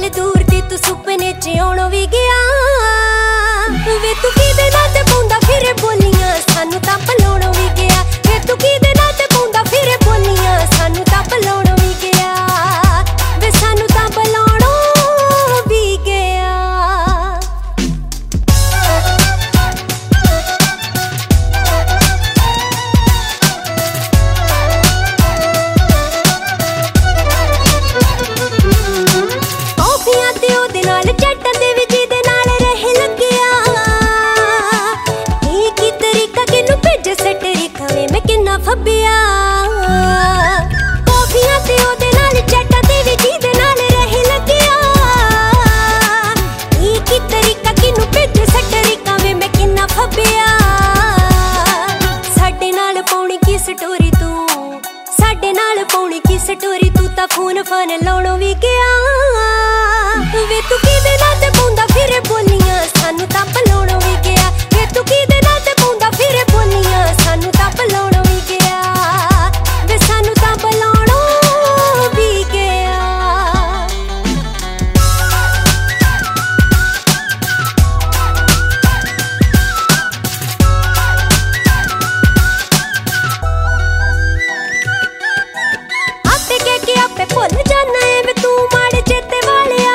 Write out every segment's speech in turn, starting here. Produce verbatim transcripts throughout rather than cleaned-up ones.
गल दूर दी तू सुपने च आउणों भी गया वे तू किदे नाल ते पौंदा फिरे बोलियां सानू तां भुलाउणों भी गया वे तू किदे नाल ते पौंदा फिरे बोलियां सानू तां भुलाउणों भी गया वे सानू तां भुलाउणों भी गया। कॉफियां ते ओदे नाल चैटां दे विच दे नाल रह लग्गिया ई की तरीका किनू भेजे सटरीका वे मैं किन्ना फब्बिया कॉफियां ते ओदे नाल चैटां दे विच दे नाल रह लग्गिया ई की तरीका किनू भेजे सटरीका वे मैं किन्ना फब्बिया साडे नाल पौणी की स्टोरी तू साडे नाल पौणी की स्टोरी तू तां फोन फान लाउणों भी गया वे तू किदे नाल ते पौंदा फिरे बोलियां सानू तां भुलाउणों भी गया वे तू किदे नाल ते पौंदा फिरे बोलियां सानू तां भुलाउणों भी गया वे सानू तां भुलाउणों भी गया। आपे कह के आपे भुल जाना है वे तू माड़े चेते वालिया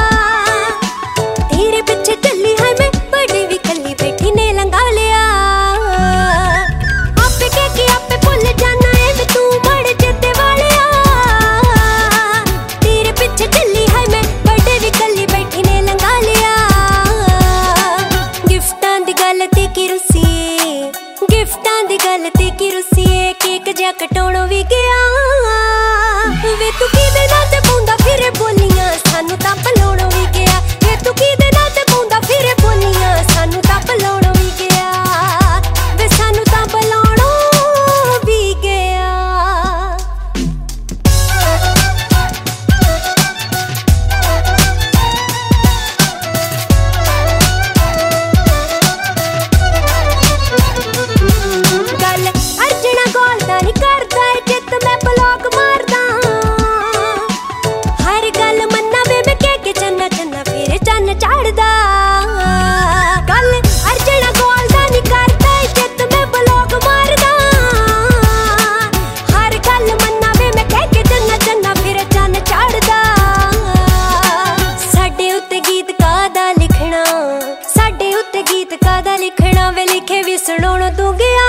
तेरे पीछे चली है मैं बड़ी भी कली बैठी ने लंघा लिया आपे कह के आपे भुल जाना है वे तू माड़े चेते वालिया तेरे पीछे चली है मैं बड़ी भी कली बैठी ने लंघा लिया गिफ्टां दी गल ते की रुसी गिफ्टां दी गल ते की रुसी केक जा कटाउणों भी गया वे तू किदे नाल ते पौंदा फिरे बोलियां सानू तां भुलाउणों भी गया वे तू किदे नाल ते पौंदा फिरे बोलियां सानू तां भुलाउणों भी गया वे सानू तां भुलाउणों भी गया। गल अर्जना गोल दा नहीं करदा ऐ जित मैं ब्लॉक मारदा हर गल मन्ना वे मैं कह के चन्ना चन्ना फिर चन्न चढ़दा गल अर्जना गोल दा नहीं करदा ऐ जित मैं ब्लॉक मारदा हर गल मन्ना वे मैं कह के चन्ना चन्ना फिर चन्न चढ़दा साडे उत्ते गीत कादा लिखना साडे उत्ते गीत कादा लिखना वे लिखे भी सुनाउणों तू गया